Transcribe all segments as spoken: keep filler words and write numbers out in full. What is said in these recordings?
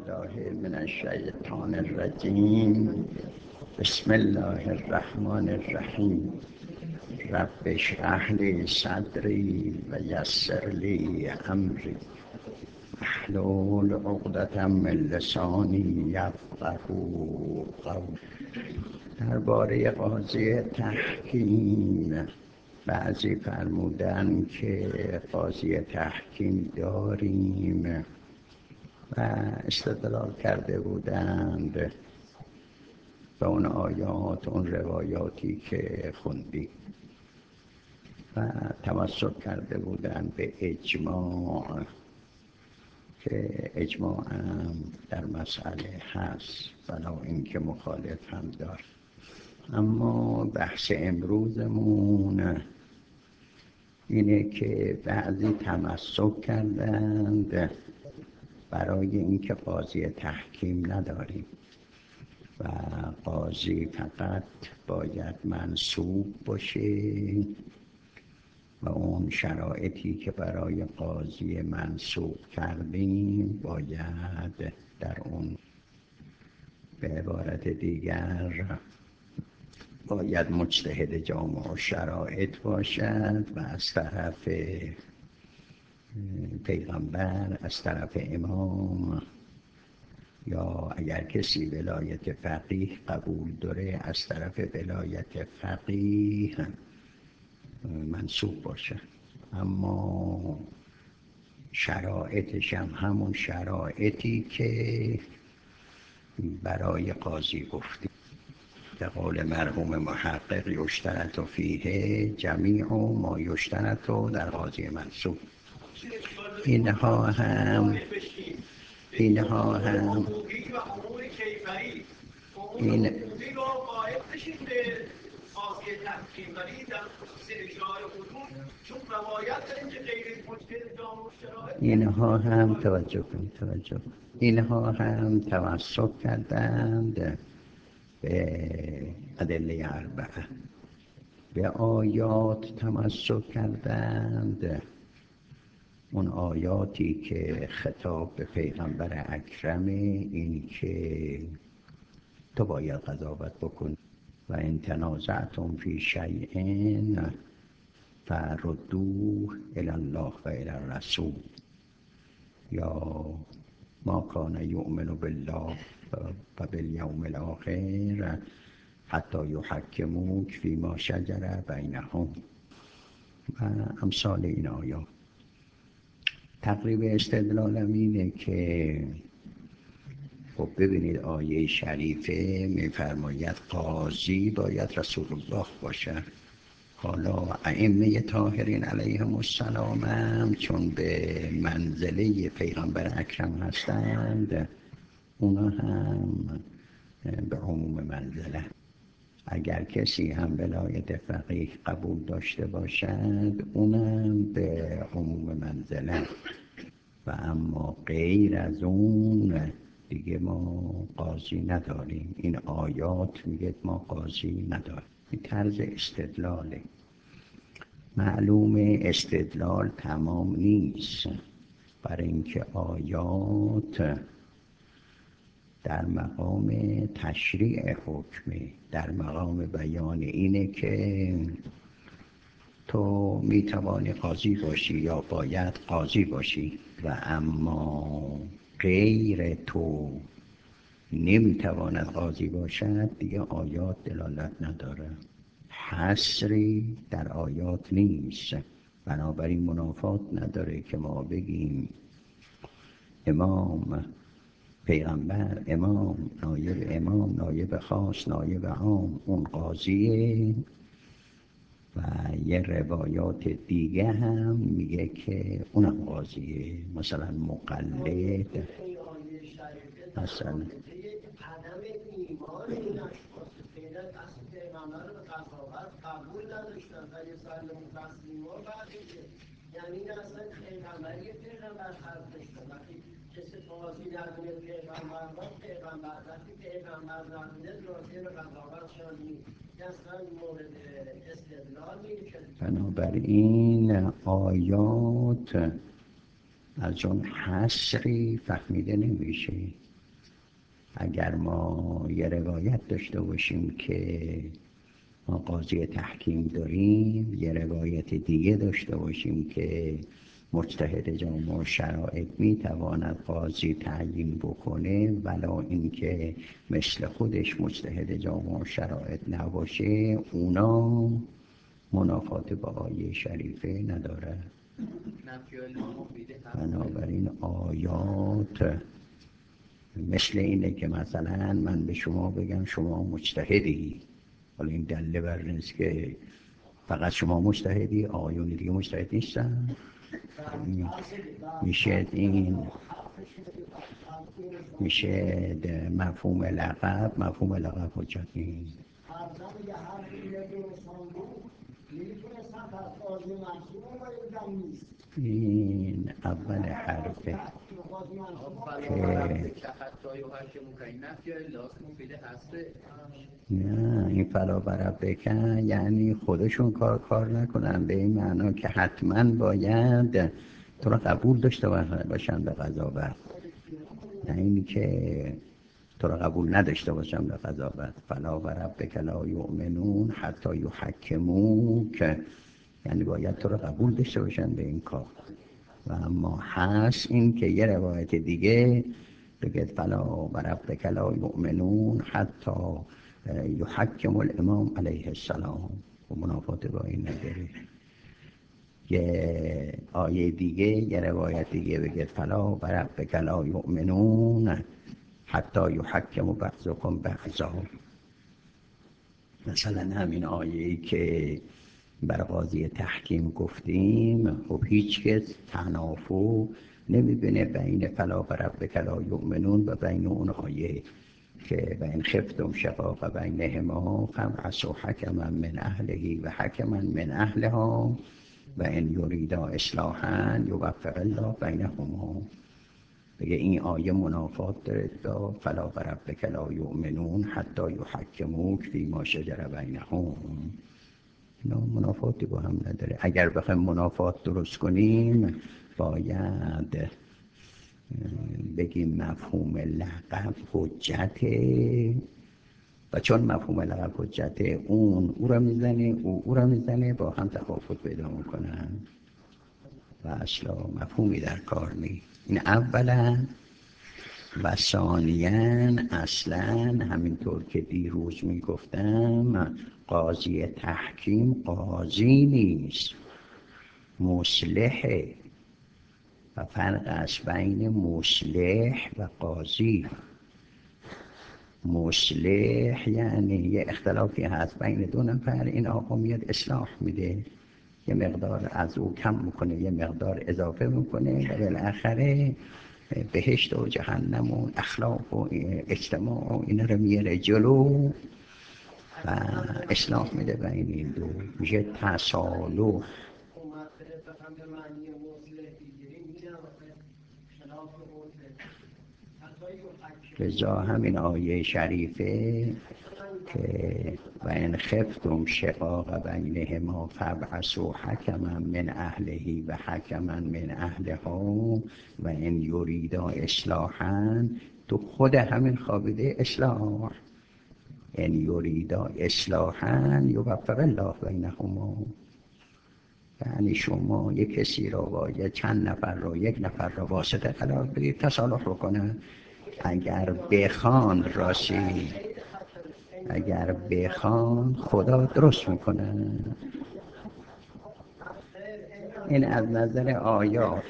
بالله من الشیطان الرجیم. بسم الله الرحمن الرحیم. رب اشرح لی صدری و یسر لی امری واحلل عقدة من لسانی یفقهوا قولی. درباره قاضی تحکیم بعضی فرمودن که قاضی تحکیم داریم و استدلال کرده بودند به اون آیات، اون روایاتی که خوندی و تمسک کرده بودند به اجماع که اجماع هم در مسئله هست ولی اینکه مخالف هم دار. اما بحث امروزمون اینه که بعضی تمسک کردند برای اینکه قاضی تحکیم نداریم و قاضی فقط باید منصوب باشه و اون شرایطی که برای قاضی منصوب کردیم باید در اون، به عبارت دیگر، باید مجتهد جامع شرایط باشد و از طرف پیغمبر، از طرف امام، یا اگر کسی ولایت فقیه قبول داره از طرف ولایت فقیه منصوب باشه. اما شرایطش هم همون شرایطی که برای قاضی گفتیم. به قول مرحوم محقق یشترط فیه جمیع ما یشترط در قاضی منصوب. اینها هم اینها هم این اینها هم توجه کنید توجه کنید اینها هم تمسک کردند به ادله اربعه، به آیات تمسک کردند، اون آیاتی که خطاب به پیغمبر اکرم، این که تو باید قضاوت بکن و ان تنازعتم فی شیء فردوه الی الله و الی الرسول، یا ما کان یؤمن بالله و بالیوم الاخر حتی یحکموک فیما شجر بینهم و امثال این آیات. تقریب استدلالم اینه که خب ببینید آیه شریفه میفرماید قاضی باید رسول الله باشه. حالا ائمه طاهرین علیهم السلام هم چون به منزله پیغمبر اکرم هستند، اونا هم به عموم منزله. اگر کسی هم ولایت فقیه قبول داشته باشد اونم به عموم منزله و اما غیر از اون دیگه ما قاضی نداریم. این آیات میگه ما قاضی نداریم. این طرز استدلاله. معلوم استدلال تمام نیست، برای اینکه آیات در مقام تشریع حکمه، در مقام بیان اینه که تو میتوانی قاضی باشی یا باید قاضی باشی و اما غیر تو نمیتواند قاضی باشد، دیگه آیات دلالت نداره. حصری در آیات نیست، بنابراین منافات نداره که ما بگیم امام، پیغمبر، امام، نایب امام، نایب خاص، نایب عام اون قاضیه و یه روایات دیگه هم میگه که اونم قاضیه. مثلا مقلد مثلا عدم ایمان این اشخاص فعلا اصل پیغمبر رو به قضاوت قبول نداشتن ولی سال متسلیم ها بعدشه، یعنی این اصلا پیغمبری پیغمبر خلق داشتن. وقتی کسی قاضی ندونه پیغمبر و پیغمبر وقتی پیغمبر ندونه راضی به قضاوت شد نیست، اصلا مورد استدلال نیست. بنابراین آیات از اون حصری فهمیده نمیشه. اگر ما یه روایت داشته باشیم که ما قاضی تحکیم داریم، یه روایت دیگه داشته باشیم که مجتهد جامع شرایط میتواند قاضی تعیین بکنه ولا اینکه مثل خودش مجتهد جامع شرایط نباشه، اونا منافات با آیه شریفه نداره. بنابراین آیات مثل اینه که مثلا من به شما بگم شما مجتهدی، حالا این دلیل بر نیست که فقط شما مجتهدی، آقایون دیگه مجتهد نیستن. میشه این میشه مفهوم لقب مفهوم لقب حجت نیست. این اول حرفه که نه این فلا برب بکن یعنی خودشون کار کار نکنن، به این معنا که حتما باید تو را قبول داشته باشن به قضاوت، نه این که تو را قبول نداشته باشن به قضاوت. فلا برب لا یؤمنون حتی یحکموک، یعنی باید تو را قبول داشته باشن به این کار. و اما هست این که یه روایت دیگه بگه فلا برب لا یؤمنون حتی یحکم الامام علیه السلام، و منافات با این نداره. یه آیه دیگه یه روایت دیگه بگه فلا برب لا یؤمنون حتی یحکم بعضکم بعضا. مثلا همین آیه‌ای که بر قاضی تحکیم گفتیم، خب هیچ کس تنافر نمیبینه بین فلا برب لا یؤمنون و بین اون آیه که بین خفتم شقاق بینهما فابعثوا حکما من اهله و حکما من اهلها و ان یریدا اصلاحا یوفق الله بینهما. بگه این آیه منافات داره با فلا برب لا یؤمنون حتی یحکموک فیما شجر بینهم. اینا منافاتی با هم نداره. اگر بخوایم منافات درست کنیم باید بگیم مفهوم لقب حجته، و چون مفهوم لقب حجته اون او را میزنه او او را میزنه با هم تفاوت پیدا میکنن و اصلا مفهومی در کار نیست. این اولا. و ثانیاً اصلا همینطور که دیروز میگفتم قاضی تحکیم قاضی نیست، مصلحه. و فرق است بین مصلح و قاضی. مصلح یعنی یه اختلافی هست بین دو نفر، این آقا میاد اصلاح میده، یه مقدار از او کم میکنه یه مقدار اضافه میکنه و بالاخره بهشت و جهنم و اخلاق و اجتماع و این رو میاره جلو و اصلاح میده بین این دو، میشه تصالح. لذا همین آیه شریفه که و ان خفتم شقاق بینهما فابعثوا حکما من اهله و حکما من اهلها و ان یریدا اصلاحا، تو خود همین خوابیده اصلاح، ان یریدا اصلاحا یوفق الله بینهما. یعنی شما یک کسی را با یک چند نفر را یک نفر را واسطه قرار بدید تصالح بکنه، اگر بخوان راستی اگر بخوان خدا درست میکنه. این از نظر آیات.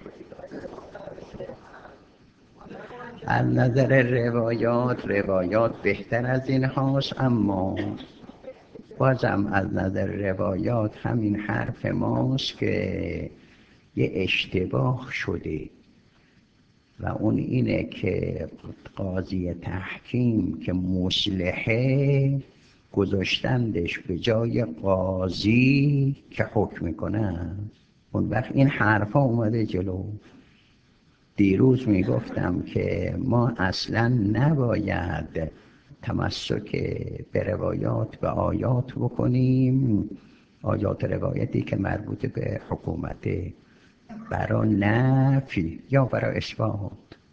از نظر روایات روایات بهتر از این هاست، اما بازم از نظر روایات همین حرف ماست که یه اشتباه شده و اون اینه که قاضی تحکیم که مصلحه گذاشتندش به جای قاضی که حکم میکنه. اون وقت این حرفا اومده جلو. دیروز میگفتم که ما اصلا نباید تمسک به روایات به آیات بکنیم، آیات روایتی که مربوط به حکومت، برای نفی یا برای اثبات.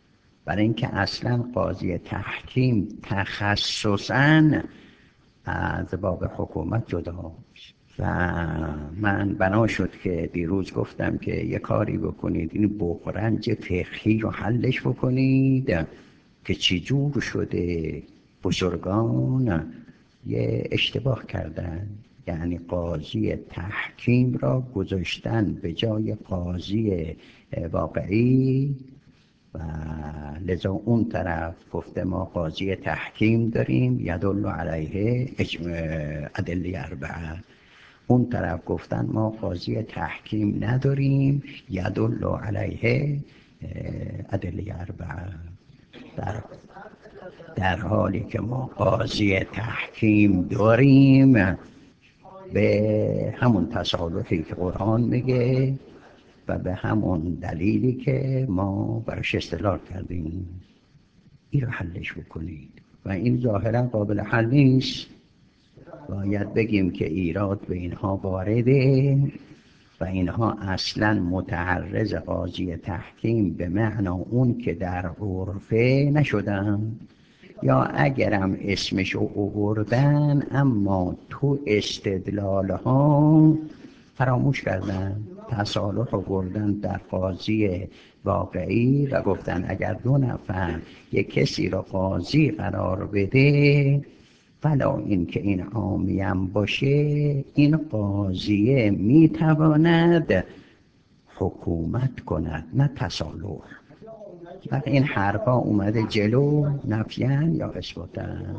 برای اینکه اصلا قاضی تحکیم تخصصاً از باب حکومت جدا میشه. و من بنا شد که دیروز گفتم که یه کاری بکنید این بحرنج فقهی رو حلش بکنید که چی جور شده بزرگان یه اشتباه کردن، یعنی قاضی تحکیم را گذاشتن به جای قاضی واقعی و لذا اون طرف گفته ما قاضی تحکیم داریم یدل علیه ادله اربعه، اون طرف گفتن ما قاضی تحکیم نداریم یدل علیه ادله اربعه، در در حالی که ما قاضی تحکیم داریم به همون تصالحی که قرآن میگه و به همون دلیلی که ما برش استدلال کردیم. این رو حلش بکنید و این ظاهرا قابل حل نیست. باید بگیم که ایراد به اینها وارده و اینها اصلا متعرض قاضی تحکیم به معنا اون که در عرفه نشدن، یا اگرم اسمشو آوردن اما تو استدلال ها فراموش کردن، تصالح رو بردن در قاضی واقعی و گفتن اگر دو نفر یک کسی را قاضی قرار بده ولا این که این عامیم باشه این قاضیه میتواند حکومت کند نه تصالح. و این حرفا اومده جلو نفیان یا اثباتن.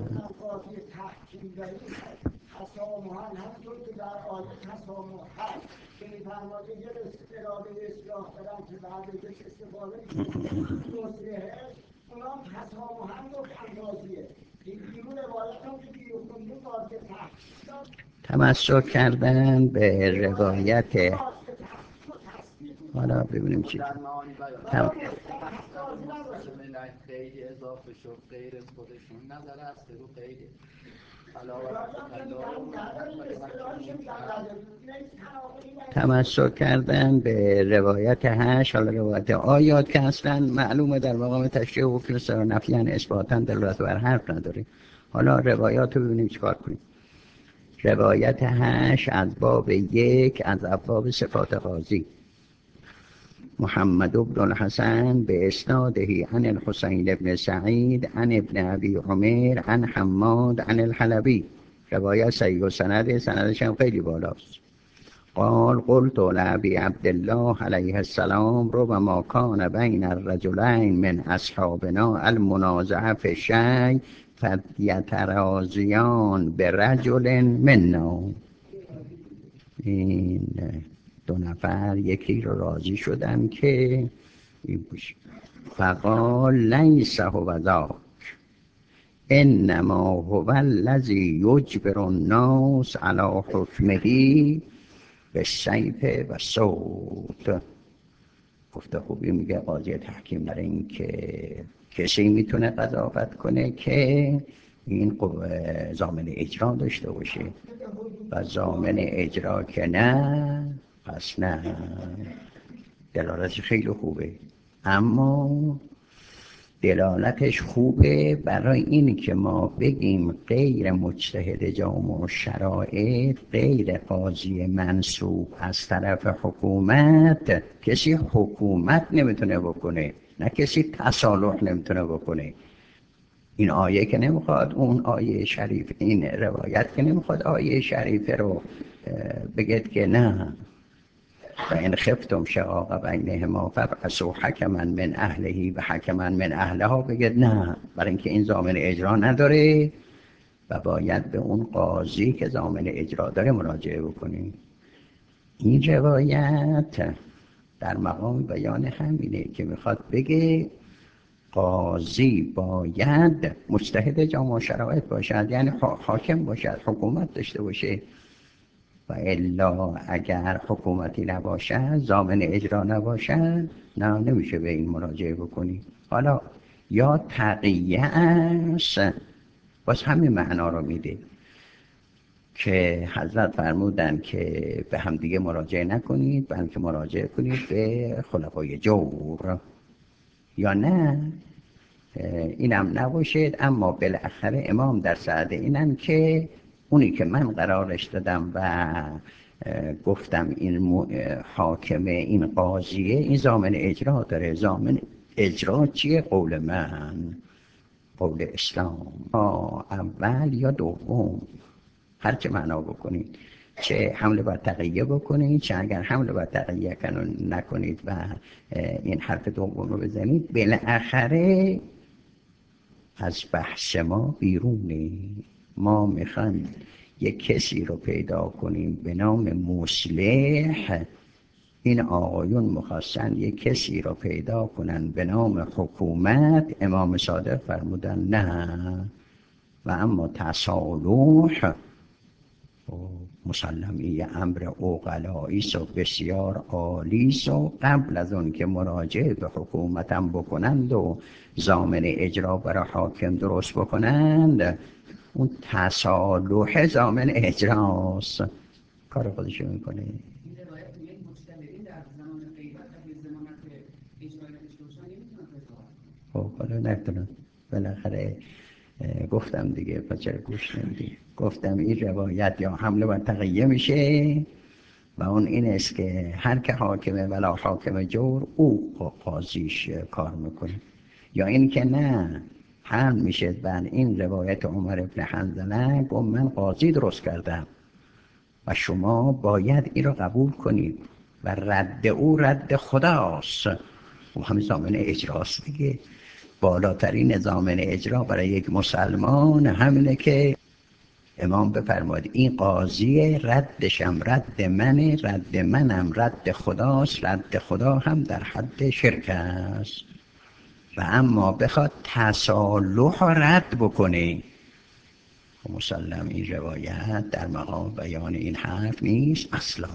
تسامحاً همونطور که در آیه تسامح هست که می‌فرماید یه اراده اصلاح دارن که بعد ازش استفاده توسعه اونا هم تسامحاً گفتن قاضیه. دیگرون روایت هم که دیگه خوندیم قاضی تحقیق تمسک کردن به روایت. حالا ببینیم چی تم... خیلی اضافه شد غیر خودشون نظر است رو خیلی تمسک کردن به روایت هشت، حالا روایت آیات که اصلا معلومه در مقام تشریح و حکم سر نفیان اثباتا دلالت بر حرف نداره. حالا روایات رو ببینیم چیکار کنیم. روایت هشت از باب یک از ابواب صفات قاضی. محمد بن الحسن به اسناده عن الحسین بن سعید عن ابن ابی عمر عن حماد عن الحلبی، روایت صحیح و سند سندش هم خیلی بالاست. قال قلت لأبي عبد الله علیه السلام ربما كان بین الرجلین من اصحابنا المنازعه في الشيء فيتراضيان برجل منا. این دو نفر یکی رو راضی شدن که این باشه. فقال لیس هو ذاک انما هو الذی یجبر الناس علی حکمه بالسیف و صوت. گفته خوبی میگه قاضی تحکیم برای این که کسی میتونه قضاوت کنه که این ضامن اجرا داشته باشه و ضامن اجرا که نه پس نه. دلالتش خیلی خوبه، اما دلالتش خوبه برای این که ما بگیم غیر مجتهد جامع شرایط غیر قاضی منصوب از طرف حکومت کسی حکومت نمیتونه بکنه، نه کسی تصالح نمیتونه بکنه. این آیه که نمیخواد اون آیه شریف، این روایت که نمیخواد آیه شریف رو بگید که نه و این خفتم شقاق بینهما فابعثوا حکما من اهله و حکما من اهلها، بگید نه، برای اینکه این ضامن اجرا نداره و باید به اون قاضی که ضامن اجرا داره مراجعه بکنیم. این روایت در مقام بیان همینه که میخواد بگه قاضی باید مجتهد جامع شرایط باشد، یعنی حاکم باشد، حکومت داشته باشه، و الا اگر حکومتی نباشد ضامن اجرا نباشد نه نمیشه به این مراجعه بکنی. حالا یا تقیه است، باز همین معنا رو میده که حضرت فرمودن که به هم دیگه مراجعه نکنید بلکه مراجعه کنید به خلفای جور، یا نه اینم نباشید. اما بالاخره امام در سعد اینن که اونی که من قرارش دادم و گفتم این حاکمه، این قاضیه، این ضامن اجرا داره. ضامن اجرا چیه؟ قول من، قول اسلام، اول یا دوم، هر چه معنا بکنید، چه حمله بر تقیه بکنید، چه اگر حمله بر تقیه نکنید و این حرف دوم رو بزنید، بالاخره از بحث ما بیرونی. ما میخوایم یک کسی رو پیدا کنیم به نام مصلح. این آقایون مخواستن یک کسی رو پیدا کنن به نام حکومت. امام صادق فرمودن نه، و اما تصالح مسلمی امر عقلاییست و بسیار عالیست و قبل از اون که مراجعه به حکومتم بکنند و ضامن اجرا برای حاکم درست بکنند، اون تصالح ضامن اجراست، کار خودشو میکنه. خب حالا نکنم بالاخره گفتم دیگه، پس چرا گوش نمیدی؟ گفتم این روایت یا حمله بر تقیه میشه و اون این است که هر که حاکمه ولا حاکم جور او قاضیش کار میکنه، یا این که نه حمل میشه بر این روایت عمر ابن حنظله، گفت من قاضی درست کردم و شما باید این رو قبول کنید و رد او رد خداست و همین ضامن اجراست دیگه. بالاترین ضامن اجرا برای یک مسلمان همینه که امام بفرماد این قاضی، ردشم رد منه، رد منم رد خداست، رد خدا هم در حد شرک است. و اما بخواد تصالح رد بکنه، مسلم این روایت در مقام بیان این حرف نیست اصلا.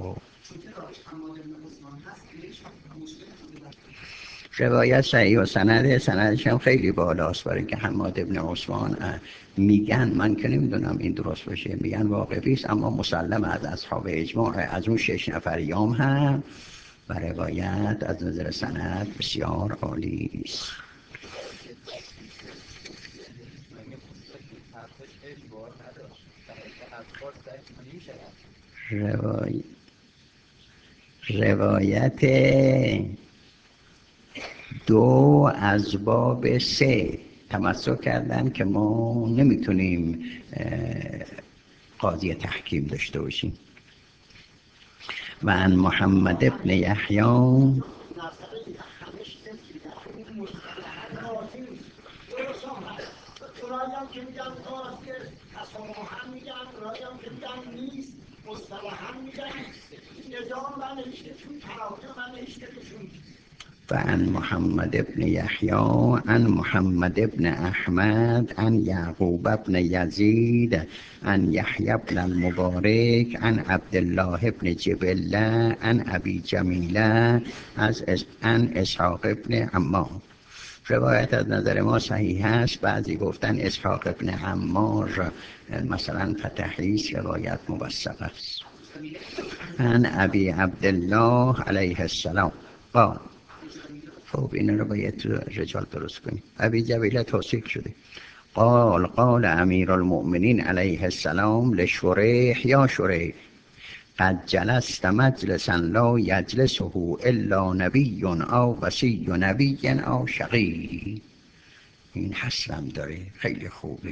روایت صحیح و سند سندش هم خیلی بالاست، برای که حماد ابن عثمان میگن، من که نمیدونم این درست باشه، میگن واقعی است اما مسلم از اصحاب اجماع، از اون شش نفریام هم و روایت از نظر سند بسیار عالی است. روایت روایت دو از باب سه تمسک کردن که ما نمیتونیم قاضی تحکیم داشته باشیم. و عن محمد ابن یحیی فعن محمد ابن يحيى عن محمد ابن أحمد عن يعقوب ابن يزيد عن يحيى ابن المبارك عن عبد الله ابن جبلة عن أبي جميلة عن اسحاق ابن عمار. روایت از نظر ما صحیح است. بعضی گفتن اسحاق ابن عمار مثلا فتحی، روایت موثق است. عن ابی عبدالله علیه السلام قال، خب این رو باید رجال درست کنیم، ابی جبیله توصیف شده، قال قال امیر المؤمنین علیه السلام لشریح یا شریح قد جلست مجلسا لا یجلسه الا نبی او وصی نبی او شقی. این حسرم داره، خیلی خوبه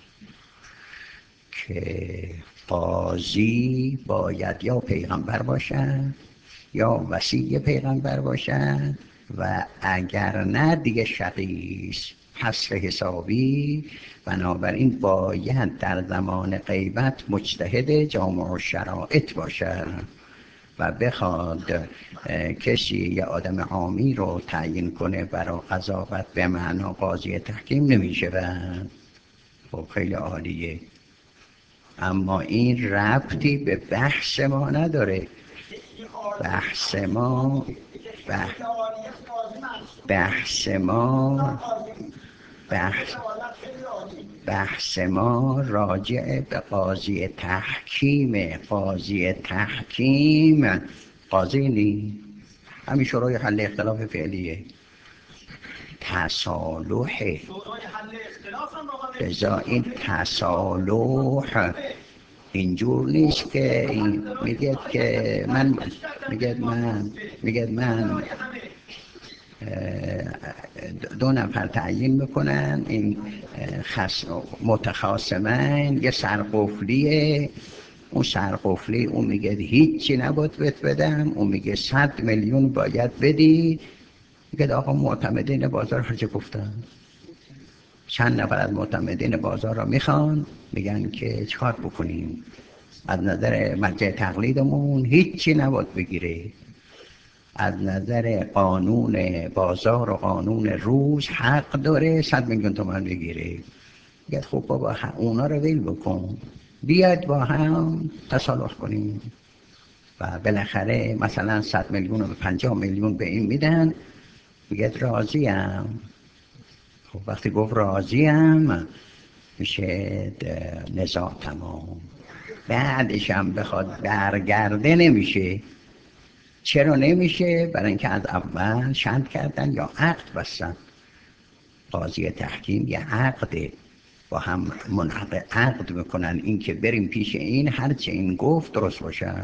که قاضی باید یا پیغمبر باشد یا وصی پیغمبر باشد و اگر نه دیگه شقیست، حصر حسابی. بنابراین باید در زمان غیبت مجتهد جامع الشرائط باشد و بخواد کسی یا آدم عامی رو تعیین کنه برای قضاوت به معنا قاضی تحکیم نمیشه. خب خیلی عالیه، اما این ربطی به بحث ما نداره. بحث ما بحث, بحث ما بحث بحث ما راجع به قاضی تحکیم. قاضی تحکیم قاضی نی، همین شورای حل اختلاف فعلیه. تصالحه. شورای حل اختلاف هم با ما لذا این تصالح اینجور نیست که این میگه که من میگه من میگه من دو نفر تعیین میکنن، این خس... متخاصمن، یه سرقفلیه، اون سرقفلی اون میگه هیچی نباید بهت بدم، اون میگه صد میلیون باید بدی. میگه آقا معتمدین بازار هرچه گفتن، چند نفر از معتمدین بازار را میخوان، میگن که چیکار بکنیم؟ از نظر مرجع تقلیدمون هیچی نباید بگیره، از نظر قانون بازار و قانون روز حق داره صد میلیون تومان بگیره. میگه خب بابا اونا رو ویل بکن، بیاید با هم تصالح کنیم. و بالاخره مثلا صد میلیون و پنجاه میلیون به این میدن، میگه راضیم. خب وقتی گفت راضیم میشه نزاع تمام. بعدش هم بخواد برگرده نمیشه. چرا نمیشه؟ برای اینکه از اول شرط کردن یا عقد بستن. قاضی تحکیم یه عقده، با هم منعقد عقد میکنن این که بریم پیش این هرچه این گفت درست باشه.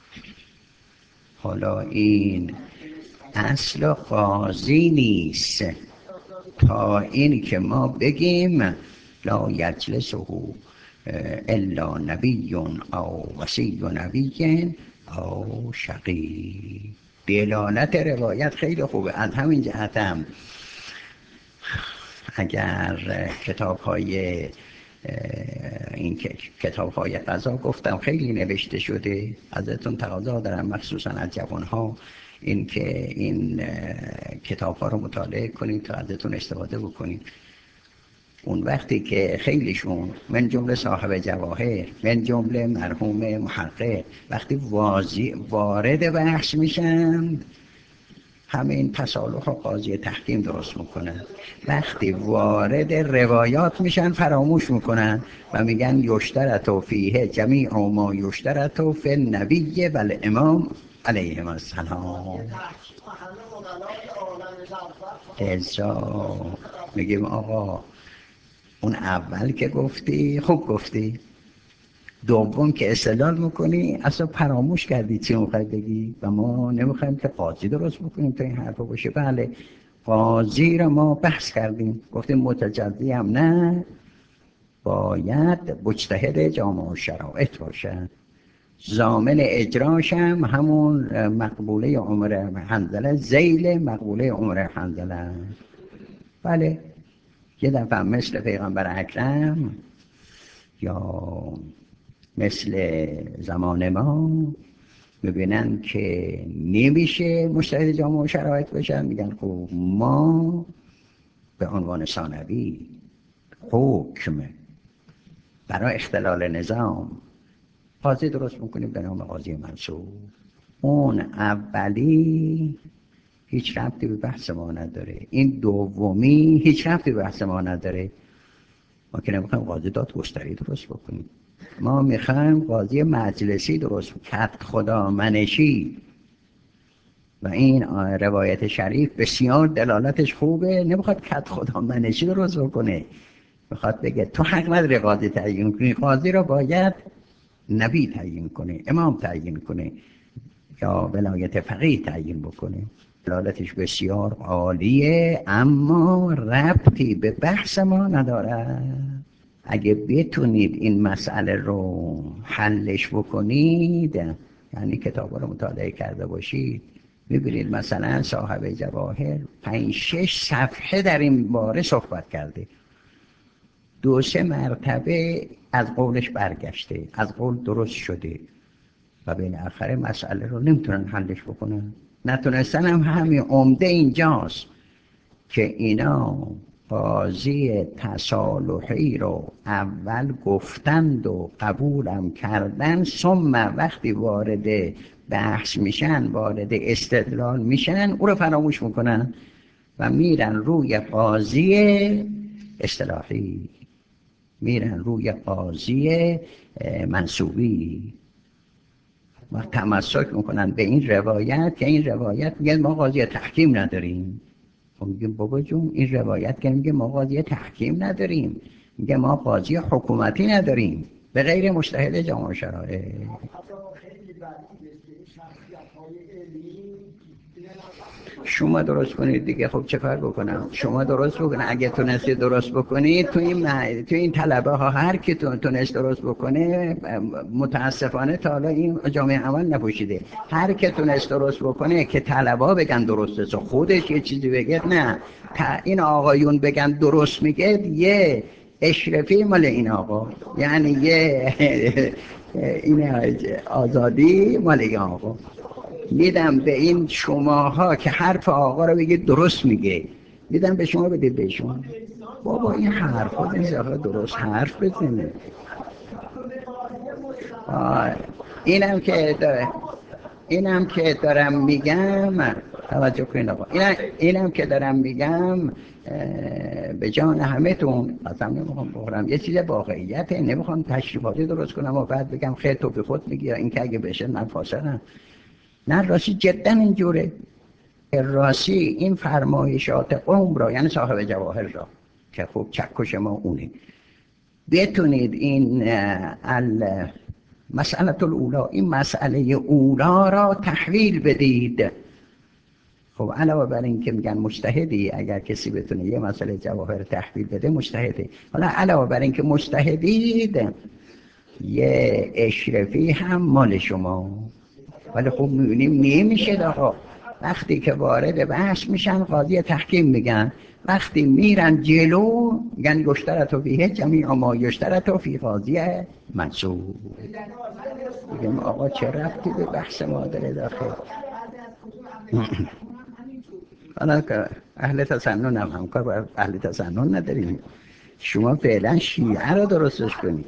حالا این اصل قاضی نیست تا این که ما بگیم لا یجلسه الا نبی او وصی نبی او شقی. دلالت روایت خیلی خوبه. از همین جهت هم اگر کتاب های این کتاب های قضا گفتم خیلی نوشته شده، ازتون تقاضا دارم مخصوصا از جوان ها این که این کتاب ها رو مطالعه کنید تا ازتون استفاده بکنید. اون وقتی که خیلیشون من جمله صاحب جواهر، من جمله مرحوم محقق، وقتی واضی وارد بحث میشن همین تصالح و قاضی تحکیم درست میکنن. وقتی وارد روایات میشن فراموش میکنن و میگن یشترط فیه جمیع ما یشترط فی النبی و الامام علیهم السلام. ازا میگیم آقا اون اول که گفتی خوب گفتی، دوم که استدلال میکنی اصلا فراموش کردی چی میخوای بگی و ما نمیخوایم که قاضی درست بکنیم تا این حرفا باشه. بله قاضی رو ما بحث کردیم، گفتیم متجدی هم نه، باید مجتهد جامع الشرایط باشه، ضامن اجراش هم همون مقبوله عمر حنظله، ذیل مقبوله عمر حنظله. بله یه دفعه مثل پیغمبر اکرم یا مثل زمان ما ببینن که نمیشه مجتهد جامع و شرایط بشن، میگن خب ما به عنوان ثانوی حکم برای اختلال نظام قاضی درست میکنیم به نام قاضی منصوب. اون اولی هیچ ربطی به بحث ما نداره، این دومی هیچ ربطی به بحث ما نداره. ما که نمیخوایم قاضی دادگستری درست بکنیم، ما میخوایم قاضی مجلسی درست بکنیم، خدا منشی. و این روایت شریف بسیار دلالتش خوبه، نمیخواد کت خدا منشی درست بکنه، میخواد بگه تو حق نداری قاضی تعیین کنی، قاضی را باید نبی تعیین کنه، امام تعیین کنه یا ولایت فقیه تعیین بکنه. دلالتش بسیار عالیه اما ربطی به بحث ما نداره. اگه بتونید این مسئله رو حلش بکنید، یعنی کتاب رو مطالعه کرده باشید، ببینید مثلا صاحب جواهر پنج شش صفحه در این باره صحبت کرده، دو سه مرتبه از قولش برگشته، از قول درست شده و بالاخره مسئله رو نمیتونن حلش بکنن. نتونستن هم همین عمده اینجاست که اینا قاضی تصالحی رو اول گفتند و قبولم کردن، ثم وقتی وارد بحث میشن، وارد استدلال میشن، او رو فراموش میکنن و میرن روی قاضی اصطلاحی، میرن روی قاضی منصوبی و تمسک میکنن به این روایت که این روایت میگه ما قاضی تحکیم نداریم. خب میگیم بابا جون این روایت که میگه ما قاضی تحکیم نداریم، میگه ما قاضی حکومتی نداریم به غیر مجتهد جامع شرایع. شما درست کنید دیگه. خب چه کار بکنم؟ شما درست بکنید. اگه تونستی درست بکنید تو این مع... تو این طلبه ها هر کی تونست درست بکنه، متاسفانه تا حالا این جامعه عمل نپوشیده، هر کی تونست درست بکنه که طلبه ها بگن درسته، سو خودش یه چیزی بگه نه تا این آقایون بگن درست میگه، یه اشرفی مال این آقا، یعنی یه این آزادی مال این آقا. میدم به این شماها که حرف آقا رو بگید درست میگه، میدم به شما بدید به شما. بابا این حرف ها نیست آقا، درست حرف بزنه. اینم که داره اینم که دارم میگم توجه کنید آقا، اینم, اینم که دارم میگم به جان همه تون قسم نمیخوام بخورم، یه چیز واقعیته، نمیخوام تشریفاتی درست کنم و بعد بگم خیر تو به خود میگی یا این که اگه بشه من فاسقم. نه راستی جدا اینجوره. راستی این فرمایشات قوم را، یعنی صاحب جواهر را که خوب چکش ما اونه، بتونید این مسئله الاولا، این مسئله اولا را تحویل بدید. خب علاوه بر این که میگن مجتهدی، اگر کسی بتونه یه مسئله جواهر تحویل بده مجتهده، حالا علاوه بر این که مجتهدید یه اشرفی هم مال شما. ولی خب میبینیم نمیشه آقا، وقتی که وارد بحث میشن قاضی تحکیم میگن، وقتی میرن جلو میگن یشترط فیه جمیع ما یشترط فی قاضی منصوب. میگم آقا چه ربطی به بحث ما داره داخل؟ حالا که اهل تسنن هم همکار با اهل تسنن نداریم، شما فعلا شیعه رو درستش کنید.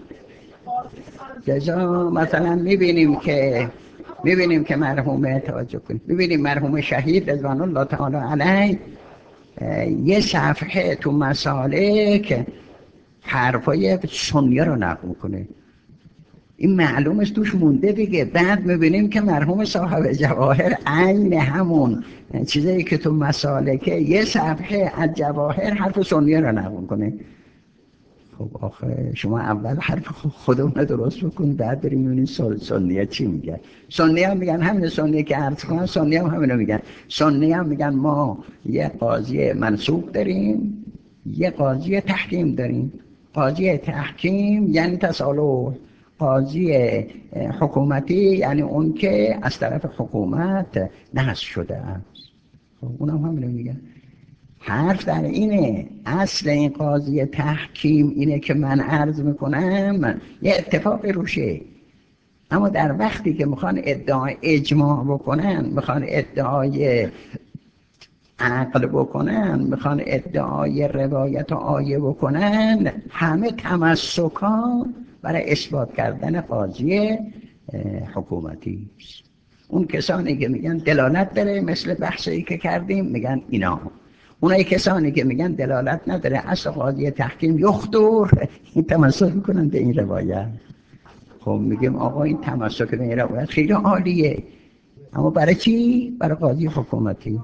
جزا مثلا میبینیم که میبینیم که مرحوم توجه کنید میبینیم مرحوم شهید رضوان الله تعالی علیه یه صفحه تو مسالک حرفای سنیه رو نقل میکنه، این معلومه توش مونده دیگه. بعد میبینیم که مرحوم صاحب جواهر عین همون چیزایی که تو مسالکه یه صفحه از جواهر حرف سنیه رو نقل میکنه. خب آخه شما اول حرف خودمون رو درست بکنید، بعد بریم ببینید سنیه چی میگن. سنیه هم میگن همین سنیه که عرض کنن، سنیه هم همین رو میگن. سنیه هم میگن ما یه قاضی منصوب داریم، یه قاضی تحکیم داریم. قاضی تحکیم یعنی تصالح، قاضی حکومتی یعنی اون که از طرف حکومت نصب شده است. خب اونم همین رو میگن. حرف در اینه، اصل این قاضی تحکیم اینه که من عرض میکنم یه اتفاق روشه، اما در وقتی که میخوان ادعای اجماع بکنن، میخوان ادعای عقل بکنن، میخوان ادعای روایت و آیه بکنن، همه تمسکا برای اثبات کردن قاضی حکومتی است. اون کسانی که میگن دلالت داره مثل بحثی که کردیم میگن اینا، اونای کسانی که میگن دلالت نداره اصل قاضی تحکیم یخدور، این تمسک میکنن به این روایت. خب میگیم آقا این تمسک به این روایت خیلی عالیه، اما برای چی؟ برای قاضی حکومتی.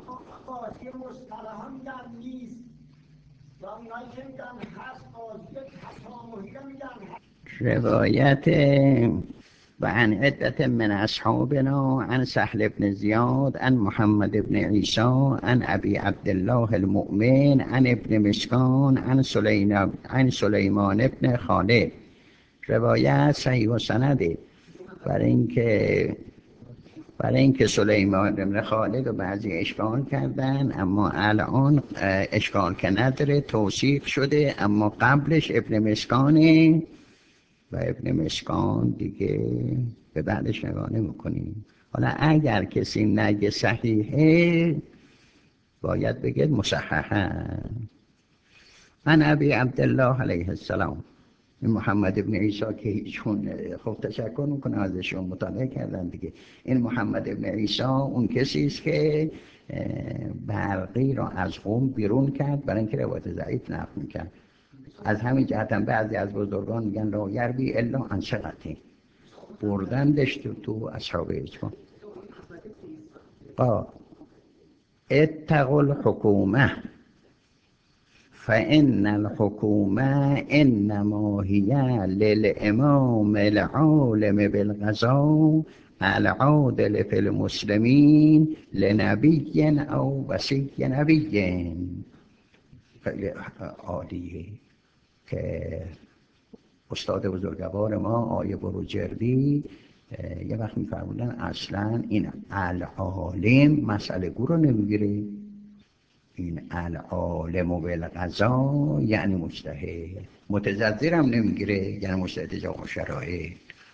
روایت و عن عدة من أصحابنا عن سهل بن زياد عن محمد بن عيسى عن أبي عبد الله المؤمن عن ابن مسكان عن سليمان عن سليمان بن خالد. روایت صحیح و سنده، برای اینکه برای اینکه سلیمان بن خالد رو بعضی اشکال کردن، اما الان اشکال که نداره، توثیق شده، اما قبلش ابن مسکانه و ابن مسکان دیگه به بعدش نگاه نمی‌کنیم. حالا اگر کسی نگه صحیحه باید بگه مصححه. من ابی عبدالله علیه السلام، این محمد ابن عیسی که هیچون خب تشکر میکنه ازشون، مطالعه کردن دیگه. این محمد ابن عیسی اون کسی است که برقی را از قوم بیرون کرد برای اینکه روایت ضعیف نقل میکرد. از همین جهت هم بعضی از بزرگان میگن لا یروی الا عن ثقة، بردندش تو تو اصحاب اجماع. اتقوا الحکومه فإن الحكومة إنما هي للإمام العالم بالقضاء العادل في المسلمين لنبي أو وصي نبي. خیلی عالیه که استاد بزرگوار ما آیه بروجردی یه وقت میفرمودن اصلا این العالم مسئله گو رو نمیگیره، این العالم و بالقضا یعنی مجتهد، متزلزل هم نمیگیره یعنی مجتهد جامع شرایط.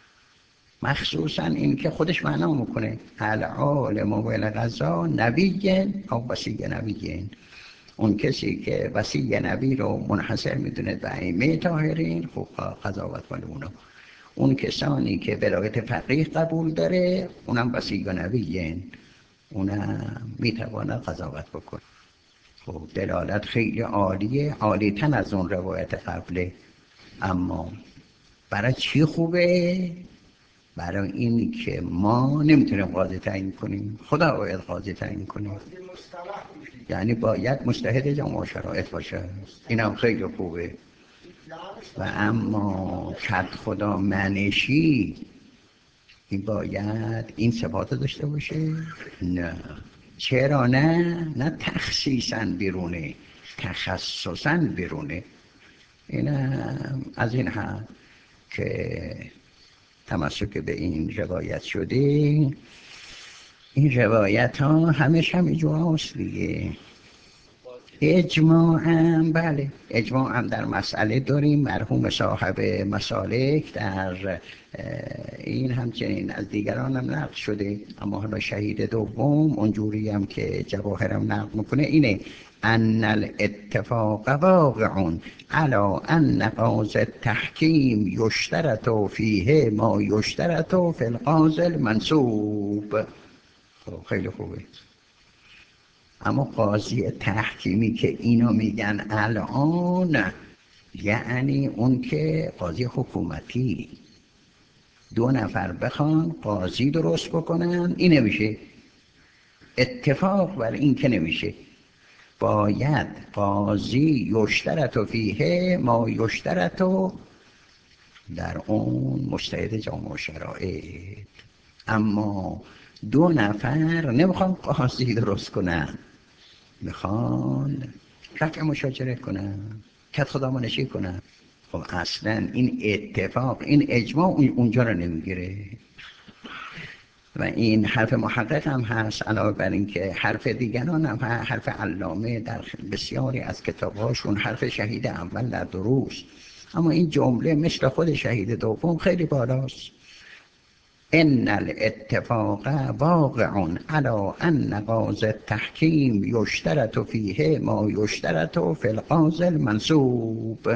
مخصوصا این که خودش معنا میکنه العالم و بالقضا نبی او وصی نبی، اون کسی که وصی نبی رو منحصر میدونه به ائمه طاهرین، خب قضاوت مال اونا. اون کسانی که ولایت فقیه قبول داره اونم وصی نبی، اونم میتواند قضاوت بکنه. خب دلالت خیلی عالیه، عالی‌تر از اون روایت قبله. اما برای چی خوبه؟ برای این که ما نمیتونیم قاضی تعیین کنیم، خدا باید قاضی تعیین کنیم، یعنی باید مجتهد جامع شرایط باشه. اینم خیلی خوبه. و اما کد خدا منشی این باید این صفات داشته باشه؟ نه. چرا نه؟ نه تخصیصاً بیرونه، تخصصاً بیرونه. این از این ها که تمسک به این روایت شده. این روایت ها همش هم اجماع هست دیگه. اجماع هم بله، اجماع هم در مسئله داریم. مرحوم صاحب مسالک در این همچنین از دیگران هم نقل شده، اما حالا شهید دوم اونجوری هم که جواهر هم نقل میکنه اینه: ان الاتفاق واقع على ان قاضی التحکیم یشترط فیه ما یشترط فی القاضی المنصوب. خب خیلی خوبه. اما قاضی تحکیمی که اینو میگن الان یعنی اون که قاضی حکومتی، دو نفر بخوان قاضی درست بکنن این نمیشه، اتفاق بر این که نمیشه. باید قاضی یشترط فیه ما یشترط در اون مجتهد جامع شرایط. اما دو نفر نمیخوان قاضی درست کنن، میخوان رفع مشاجره کنن، کد خدا منشی کنن. خب اصلا این اتفاق، این اجماع اونجا رو نمیگیره. و این حرف محقق هم هست، علاوه بر این که حرف دیگران هم هست، حرف علامه در بسیاری از کتابهاشون، حرف شهید اول در دروس. اما این جمله مثل خود شهید دوم خیلی بالاست: ان الاتفاق واقع على ان قاضی التحکیم یشترط فیه ما یشترط فی القاضی المنصوب.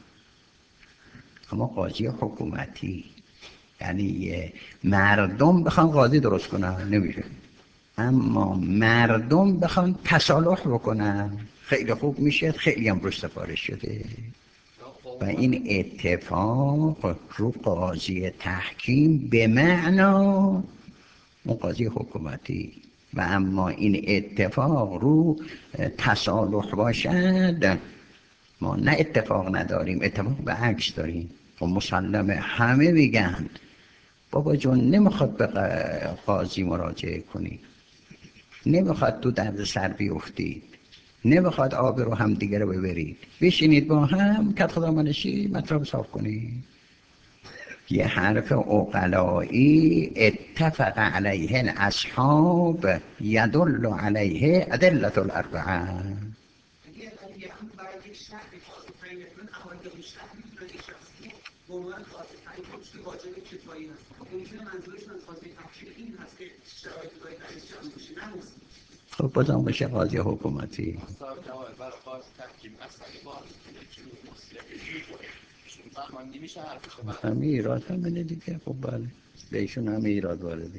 اما قاضی حکومتی یعنی مردم بخوان قاضی درست کنن نمیشه، اما مردم بخوان تصالح بکنن خیلی خوب میشه، خیلی هم روش سفارش شده. و این اتفاق رو قاضی تحکیم به معنا اون قاضی حکومتی، و اما این اتفاق رو تصالح باشد ما نه اتفاق نداریم، اتفاق به عکس داریم. و مسلمه همه میگن بابا جون نمیخواد به قاضی مراجعه کنی، نمیخواد تو درد سر بیفتید، نمیخواد آب رو هم دیگه رو ببرید، بشینید با هم کد خدا منشی مطلب صاف کنید. یه حرف عقلایی: اتفق علیه الاصحاب یدل علیه ادلة الاربعه. خب بازم بشه قاضی حکومتی. همه ایراد هم بینه دیگه. خب بله به ایشون همه ایراد وارده.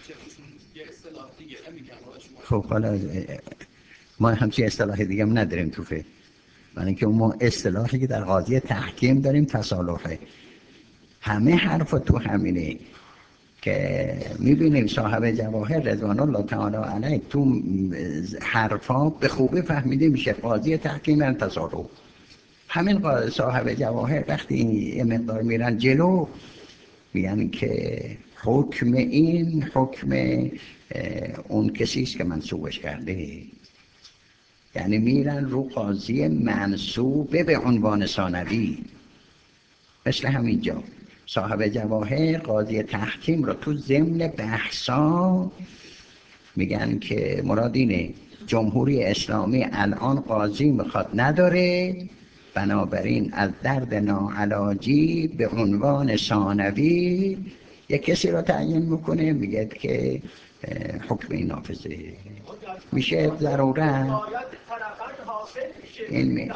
خب حالا ما همچین اصطلاح دیگه هم نداریم تو فقه، من اینکه ما اصطلاحی که در قاضی تحکیم داریم تصالحه. همه حرف تو همینه که میبینیم صاحب جواهر رضوان الله تعالی علیه تو حرفا به خوبی فهمیده میشه قاضی تحکیم انتصارو. همین قاضی صاحب جواهر وقتی یه مقدار میرن جلو میگن که حکم این حکم اون کسی است که منصوبش کرده، یعنی میرن رو قاضی منصوب به عنوان ثانوی. مثل همینجا صاحب جواهر قاضی تحکیم رو تو ضمن بحثا میگن که مراد اینه جمهوری اسلامی الان قاضی میخواد نداره، بنابراین از درد ناعلاجی به عنوان ثانوی یک کسی رو تعیین میکنه، میگه که حکم این نافذه میشه. ضرورت این, می...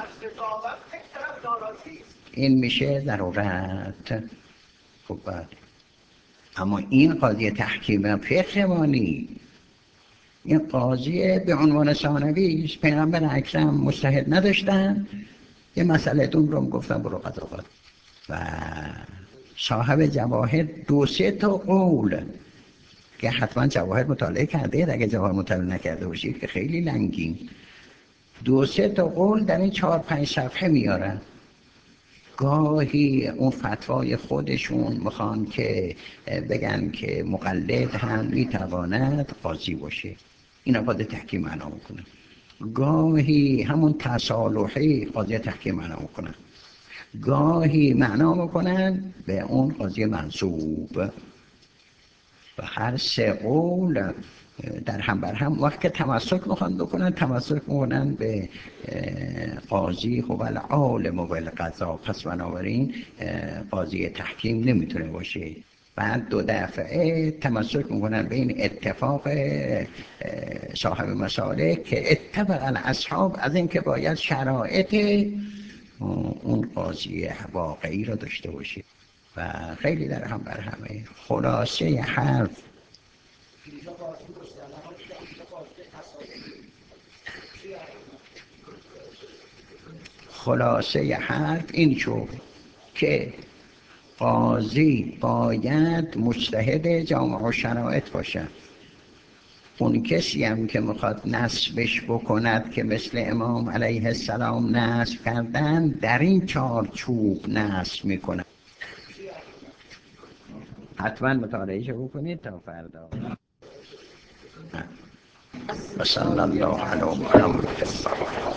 این میشه ضرورت. خب بعد اما این قاضی تحکیم فقهوانی، این قاضی به عنوان ثانوی است. پیغمبر اکرم مجتهد نداشتن، یه مسئله دون رو گفتن برو قضا کن. و صاحب جواهر دو سه تا قول که حتما جواهر مطالعه کرده، اگه جواهر مطالعه نکرده باشید که خیلی لنگین، دو سه تا قول در این چهار پنج صفحه میارن. گاهی اون فتوای خودشون میخوان که بگن که مقلد هم میتواند قاضی باشه، اینا قاضی تحکیم معنا میکنن. گاهی همون تصالحی قاضی تحکیم معنا میکنن، گاهی معنا میکنن به اون قاضی منصوب. و هر سه قول در هم بر هم وقت که تمسک میخوان بکنن، تمسک میکنن به قاضی هو العالم بالقضا، پس بنابراین قاضی تحکیم نمیتونه باشه. بعد دو دفعه تمسک میکنن به این اتفاق صاحب مسالک که اتفق الاصحاب از این که باید شرایط اون قاضی واقعی رو داشته باشه. و خیلی در هم بر همه. خلاصه حرف خلاصه حرف این شد که قاضی باید مجتهد جامع شرایط باشه. اون کسی هم که میخواد نسبش بکند که مثل امام علیه السلام نسب کردن، در این چارچوب نسب میکنه. حتما مطالعهش بکنید تا فردا. و صلی الله علی محمد.